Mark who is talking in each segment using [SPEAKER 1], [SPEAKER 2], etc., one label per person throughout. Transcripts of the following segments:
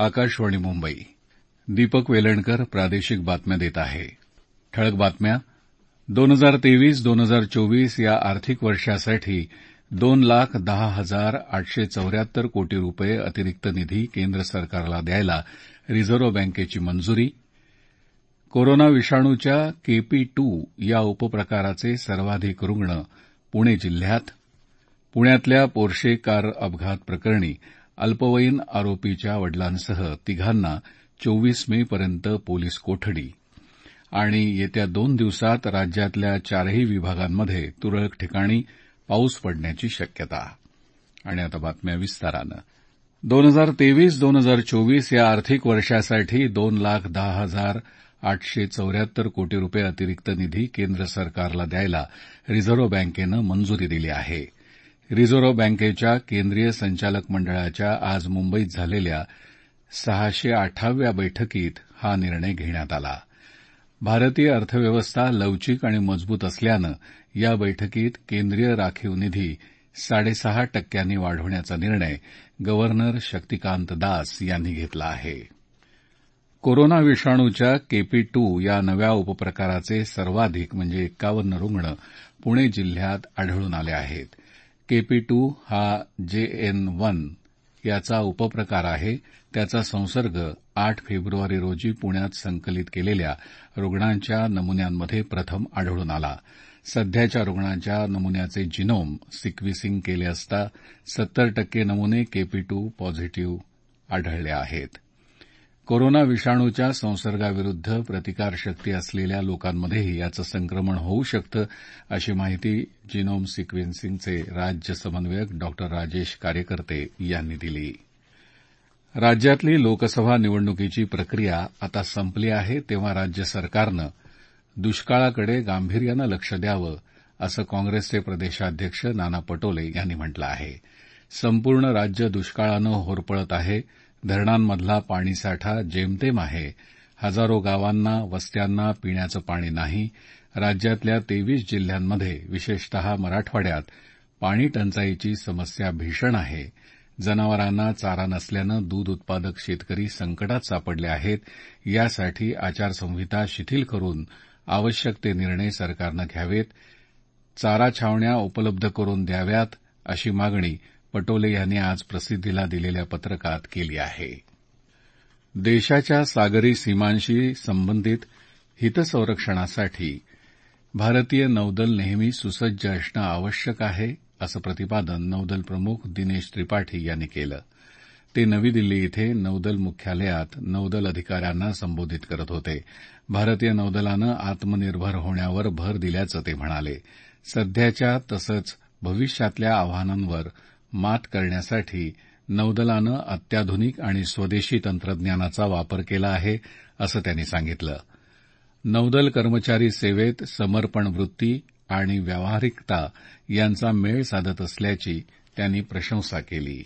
[SPEAKER 1] आकाशवाणी मुंबई. दीपक वेलणकर प्रादेशिक बातम्या देत आहे. ठळक बातम्या. 2023-2024 या आर्थिक वर्षासाठी 2,10,874 कोटी रुपये अतिरिक्त निधी केंद्र सरकारला द्यायला रिझर्व्ह बँकेची मंजुरी. कोरोना विषाणूच्या KP2 या उपप्रकाराचे सर्वाधिक रुग्ण पुणे जिल्ह्यात. पुण्यातल्या पोर्शे कार अपघात प्रकरणी अल्पवयीन आरोपीच्या वडिलांसह तिघांना 24 मेपर्यंत पोलीस कोठडी. आणि येत्या 2 दिवसात राज्यातल्या 4ही विभागांमध्ये तुरळक ठिकाणी पाऊस पडण्याची शक्यता. आणि आता बातम्या विस्तारानं. 2023-2024 या आर्थिक वर्षासाठी 2,10,874 कोटी रुपये अतिरिक्त निधी केंद्र सरकारला द्यायला रिझर्व्ह बँकेनं मंजुरी दिली आहे. रिझर्व्ह बँकेच्या केंद्रीय संचालक मंडळाच्या आज मुंबईत झालेल्या 608व्या बैठकीत हा निर्णय घेण्यात आला. भारतीय अर्थव्यवस्था लवचिक आणि मजबूत असल्यानं या बैठकीत केंद्रीय राखीव निधी 6.5% वाढवण्याचा निर्णय गव्हर्नर शक्तिकांत दास यांनी घेतला आहे. कोरोना विषाणूच्या KP2 या नव्या उपप्रकाराचे सर्वाधिक म्हणजे 51 रुग्ण पुणे जिल्ह्यात आढळून आले आहेत. KP2 हा JN1 याचा उपप्रकार आहे. त्याचा संसर्ग 8 फेब्रुवारी रोजी पुण्यात संकलित केलेल्या रुग्णांच्या नमुन्यांमध्ये प्रथम आढळून आला. सध्याच्या रुग्णांच्या नमुन्याचे जिनोम सिक्विसिंग केले असता 70% नमुने KP2 पॉझिटिव्ह आढळले आहेत. कोरोना विषाणूच्या संसर्गाविरुद्ध प्रतिकारशक्ती असलेल्या लोकांमध्येही याचं संक्रमण होऊ शकतं, अशी माहिती जिनोम सिक्वेन्सिंगचे राज्य समन्वयक डॉ राजेश कार्यकर्ते यांनी दिली. राज्यातली लोकसभा निवडणुकीची प्रक्रिया आता संपली आहे, तेव्हा राज्य सरकारनं दुष्काळाकडे गांभीर्यानं लक्ष द्यावं, असं काँग्रेसचे प्रदेशाध्यक्ष नाना पटोले यांनी म्हटलं आहे. संपूर्ण राज्य दुष्काळानं होरपळत आहे. धरणांमधला पाणीसाठा जेमतेम आहे. हजारो गावांना, वस्त्यांना पिण्याचं पाणी नाही. राज्यातल्या 23 जिल्ह्यांमध्ये विशेषतः मराठवाड्यात पाणी टंचाईची समस्या भीषण आहे. जनावरांना चारा नसल्यानं दूध उत्पादक शेतकरी संकटात सापडले आहेत. यासाठी आचारसंहिता शिथिल करून आवश्यक ते निर्णय सरकारनं घ्यावेत. चारा छावण्या उपलब्ध करून द्याव्यात, अशी मागणी पटोले यांनी आज प्रसिद्धीला दिलेल्या पत्रकात केली आहे. देशाच्या सागरी सीमांशी संबंधित हितसंरक्षणासाठी भारतीय नौदल नेहमी सुसज्ज असणं आवश्यक आहे, असं प्रतिपादन नौदल प्रमुख दिनेश त्रिपाठी यांनी केलं. ते नवी दिल्ली इथे नौदल मुख्यालयात नौदल अधिकाऱ्यांना संबोधित करत होते. भारतीय नौदलानं आत्मनिर्भर होण्यावर भर दिल्याचं ते म्हणाले. सध्याच्या तसंच भविष्यातल्या आव्हानांवर मात करण्यासाठी नौदलानं अत्याधुनिक आणि स्वदेशी तंत्रज्ञानाचा वापर केला आहे, असं त्यांनी सांगितलं. नौदल कर्मचारी सेवेत समर्पण वृत्ती आणि व्यावहारिकता यांचा मेळ साधत असल्याची त्यांनी प्रशंसा केली.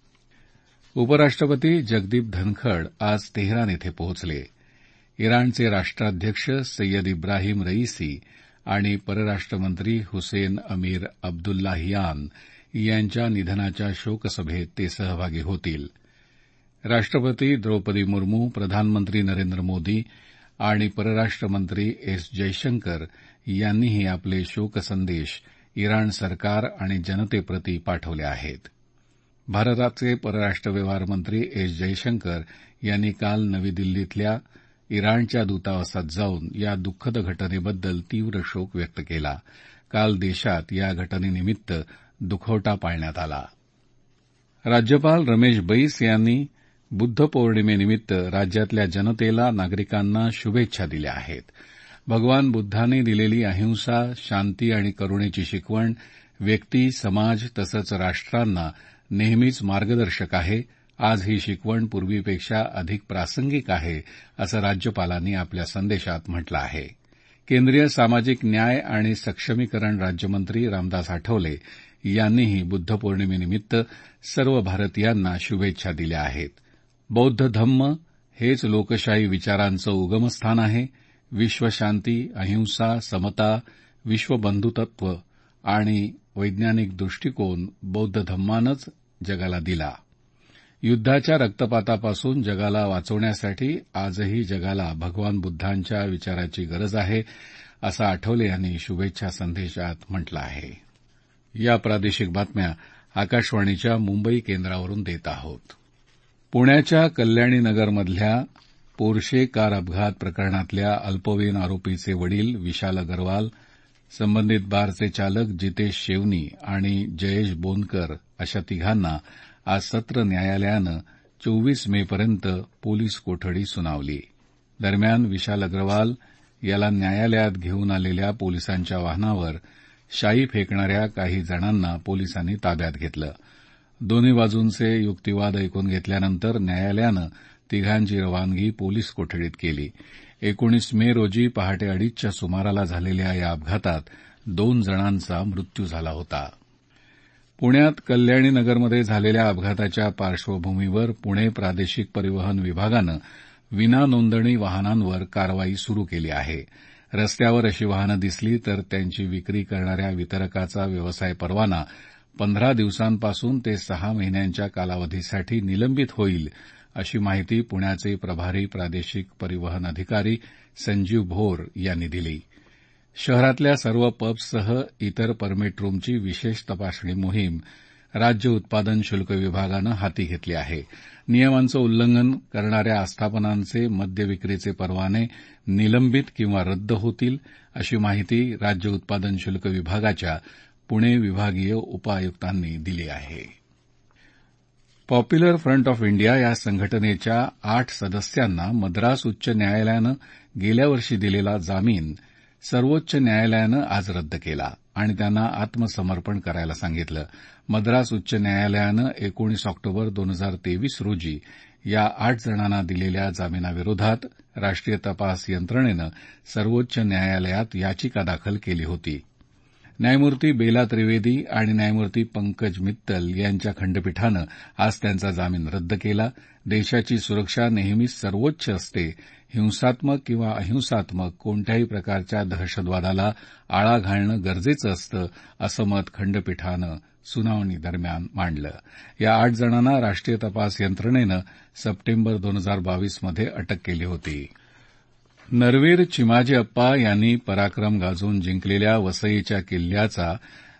[SPEAKER 1] उपराष्ट्रपती जगदीप धनखड आज तेहरान इथे पोहोचले. इराणचे राष्ट्राध्यक्ष सय्यद इब्राहिम रईसी आणि परराष्ट्रमंत्री हुसेन अमीर अब्दुल्लाहियान यांच्या निधनाच्या शोकसभेत ते सहभागी होतील. राष्ट्रपती द्रौपदी मुर्मू, प्रधानमंत्री नरेंद्र मोदी आणि परराष्ट्रमंत्री एस जयशंकर यांनीही आपले शोकसंदेश इराण सरकार आणि जनतेप्रती पाठवले आहेत. भारताचे परराष्ट्र व्यवहार मंत्री एस जयशंकर यांनी काल नवी दिल्लीतल्या इराणच्या दूतावासात जाऊन या दुःखद घटनेबद्दल तीव्र शोक व्यक्त केला. काल देशात या घटनेनिमित्त दुखवटा पाळण्यात आला. राज्यपाल रमेश बैस यांनी बुद्ध पौर्णिमेनिमित्त राज्यातल्या जनतेला, नागरिकांना शुभेच्छा दिल्या आहेत. भगवान बुद्धांनी दिलेली अहिंसा, शांती आणि करुणेची शिकवण व्यक्ती, समाज तसंच राष्ट्रांना नेहमीच मार्गदर्शक आहे. आज ही शिकवण पूर्वीपेक्षा अधिक प्रासंगिक आहे, असं राज्यपालांनी आपल्या संदेशात म्हटलं आहे. केंद्रीय सामाजिक न्याय आणि सक्षमीकरण राज्यमंत्री रामदास आठवले यांनीही बुद्ध पौर्णिमेनिमित्त सर्व भारतीयांना शुभेच्छा दिल्या आहेत. बौद्ध धम्म हेच लोकशाही विचारांचं उगमस्थान आहे. विश्वशांती, अहिंसा, समता, विश्वबंधुत्व आणि वैज्ञानिक दृष्टिकोन बौद्ध धम्मानंच जगाला दिला. युद्धाच्या रक्तपातापासून जगाला वाचवण्यासाठी आजही जगाला भगवान बुद्धांच्या विचाराची गरज आहे, असं आठवले यांनी शुभेच्छा संदेशात म्हटलं आहे. या प्रादेशिक बातम्या आकाशवाणीच्या मुंबई केंद्रावरून देत आहोत. पुण्याच्या कल्याणी नगरमधल्या पोर्शे कार अपघात प्रकरणातल्या अल्पवयीन आरोपीचे वडील विशाल अग्रवाल, संबंधित बारचे चालक जितेश शेवनी आणि जयेश बोनकर अशा तिघांना आज सत्र न्यायालयानं 24 मेपर्यंत पोलीस कोठडी सुनावली. दरम्यान विशाल अग्रवाल याला न्यायालयात घेऊन आलेल्या पोलिसांच्या वाहनावर शाई फेकणाऱ्या काही जणांना पोलिसांनी ताब्यात घेतलं. दोन्ही बाजूंचे युक्तिवाद ऐकून घेतल्यानंतर न्यायालयानं तिघांची रवानगी पोलीस कोठडीत केली. 19 मे रोजी पहाटे 2:30च्या सुमाराला झालेल्या या अपघातात 2 जणांचा मृत्यू झाला होता. पुण्यात कल्याणी नगरमध्ये झालेल्या अपघाताच्या पार्श्वभूमीवर पुणे प्रादेशिक परिवहन विभागानं विना नोंदणी वाहनांवर कारवाई सुरू केली आहे. रस्त्यावर अशी वाहनं दिसली तर त्यांची विक्री करणाऱ्या वितरकाचा व्यवसाय परवाना 15 दिवसांपासून ते 6 महिन्यांच्या कालावधीसाठी निलंबित होईल, अशी माहिती पुण्याचे प्रभारी प्रादेशिक परिवहन अधिकारी संजीव भोर यांनी दिली. शहरातल्या सर्व पब्ससह इतर परमिट रूमची विशेष तपासणी मोहीम राज्य उत्पादन शुल्क विभागानं हाती घेतली आहे. नियमांचं उल्लंघन करणाऱ्या आस्थापनांचे मद्य विक्रीचे परवाने निलंबित किंवा रद्द होतील, अशी माहिती राज्य उत्पादन शुल्क विभागाच्या पुणे विभागीय उपआयुक्तांनी दिली आहे. पॉप्युलर फ्रंट ऑफ इंडिया या संघटनेच्या 8 सदस्यांना मद्रास उच्च न्यायालयानं गेल्या वर्षी दिलेला जामीन सर्वोच्च न्यायालयानं आज रद्द केला आणि त्यांना आत्मसमर्पण करायला सांगितलं. मद्रास उच्च न्यायालयानं 19 ऑक्टोबर 2023 रोजी या 8 जणांना दिलेल्या जामिनाविरोधात राष्ट्रीय तपास यंत्रणेनं सर्वोच्च न्यायालयात याचिका दाखल केली होती. न्यायमूर्ती बेला त्रिवेदी आणि न्यायमूर्ती पंकज मित्तल यांच्या खंडपीठानं आज त्यांचा जामीन रद्द केला. देशाची सुरक्षा नेहमीच सर्वोच्च असते. हिंसात्मक किंवा अहिंसात्मक कोणत्याही प्रकारच्या दहशतवादाला आळा घालणं गरजेचं असतं, असं मत खंडपीठानं सुनावणीदरम्यान मांडलं. या 8 जणांना राष्ट्रीय तपास यंत्रणेनं सप्टेंबर 2022 मध्ये अटक केली होती. नरवीर चिमाजी अप्पा यांनी पराक्रम गाजवून जिंकलेल्या वसईच्या किल्ल्याचा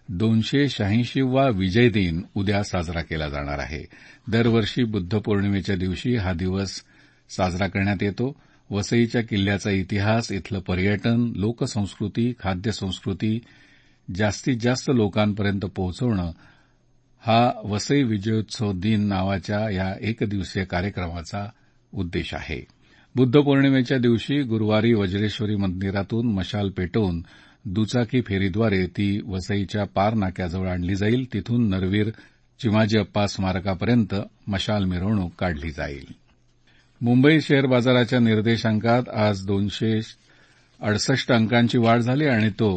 [SPEAKER 1] 286वा विजय दिन उद्या साजरा केला जाणार आहे. दरवर्षी बुद्ध पौर्णिमेच्या दिवशी हा दिवस साजरा करण्यात येतो. वसईच्या किल्ल्याचा इतिहास, इथलं पर्यटन, लोकसंस्कृती, खाद्यसंस्कृती जास्तीत जास्त लोकांपर्यंत पोहोचवणं हा वसई विजयोत्सव दिन नावाच्या या एकदिवसीय कार्यक्रमाचा उद्देश आहे. बुद्ध पौर्णिमेच्या दिवशी गुरुवारी वज्रेश्वरी मंदिरातून मशाल पेटवून दुचाकी फेरीद्वारे ती वसईच्या पार नाक्याजवळ आणली जाईल. तिथून नरवीर चिमाजी अप्पा स्मारकापर्यंत मशाल मिरवणूक काढली जाईल. मुंबई शेअर बाजाराच्या निर्देशांकात आज 268 अंकांची वाढ झाली आणि तो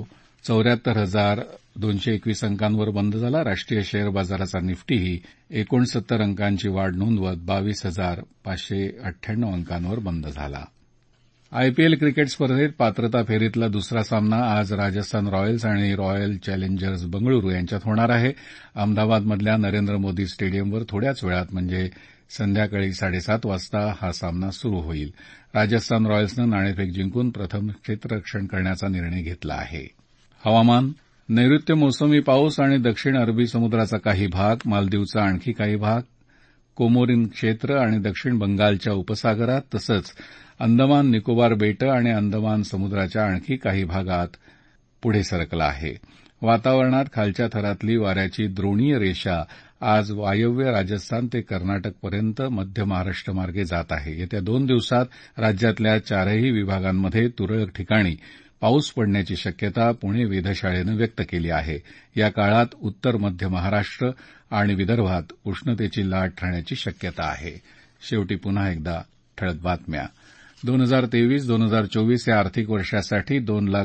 [SPEAKER 1] 74,221 अंकांवर बंद झाला. राष्ट्रीय शेअर बाजाराचा निफ्टीही 69 अंकांची वाढ नोंदवत 22,598 अंकांवर बंद झाला. आयपीएल क्रिकेट स्पर्धेत पात्रता फेरीतला दुसरा सामना आज राजस्थान रॉयल्स आणि रॉयल चॅलेंजर्स बंगळुरू यांच्यात होणार आहे. अहमदाबादमधल्या नरेंद्र मोदी स्टेडियमवर थोड्याच वेळात म्हणजे संध्याकाळी 7:30 वाजता हा सामना सुरू होईल. राजस्थान रॉयल्सनं नाणेफेक जिंकून प्रथम क्षेत्ररक्षण करण्याचा निर्णय घेतला आहे. हवामान. नैऋत्य मोसमी पाऊस आणि दक्षिण अरबी समुद्राचा काही भाग, मालदीवचा आणखी काही भाग, कोमोरिन क्षेत्र आणि दक्षिण बंगालच्या उपसागरात तसंच अंदमान निकोबार बेटं आणि अंदमान समुद्राच्या आणखी काही भागात पुढे सरकला आहे. वातावरणात खालच्या थरातली वाऱ्याची द्रोणीय रेषा आज वायव्य राजस्थान ते कर्नाटकपर्यंत मध्य महाराष्ट्र मार्गे जात आहे. येत्या 2 दिवसात राज्यातल्या 4ही विभागांमध्ये तुरळक ठिकाणी पाऊस पडण्याची शक्यता पुणे वेधशाळेनं व्यक्त केली आहे. या काळात उत्तर मध्य महाराष्ट्र आणि विदर्भात उष्णतेची लाट राहण्याची शक्यता आहे. शेवटी पुन्हा एकदा ठळक बातम्या. 2023-2024 या आर्थिक वर्षासाठी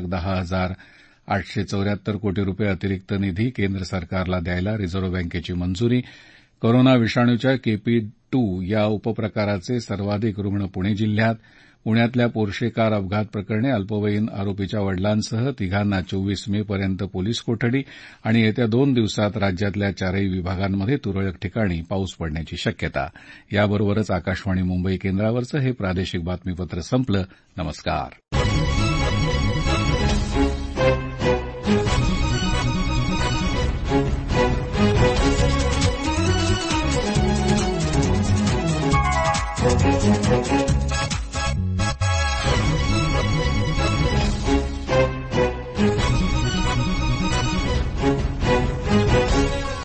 [SPEAKER 1] 2,10,874 कोटी रुपये अतिरिक्त निधी केंद्र सरकारला द्यायला रिझर्व्ह बँकेची मंजुरी. कोरोना विषाणूच्या KP2 या उपप्रकाराचे सर्वाधिक रुग्ण पुणे जिल्ह्यात. पुण्यातल्या पोर्शे कार अपघात प्रकरणी अल्पवयीन आरोपीच्या वडिलांसह तिघांना 24 मे पर्यंत पोलीस कोठडी आणि येत्या 2 दिवसात राज्यातल्या 4ही विभागांमध्ये तुरळक ठिकाणी पाऊस पडण्याची शक्यता. याबरोबरच आकाशवाणी मुंबई केंद्रावरचं हे प्रादेशिक बातमीपत्र संपलं. नमस्कार.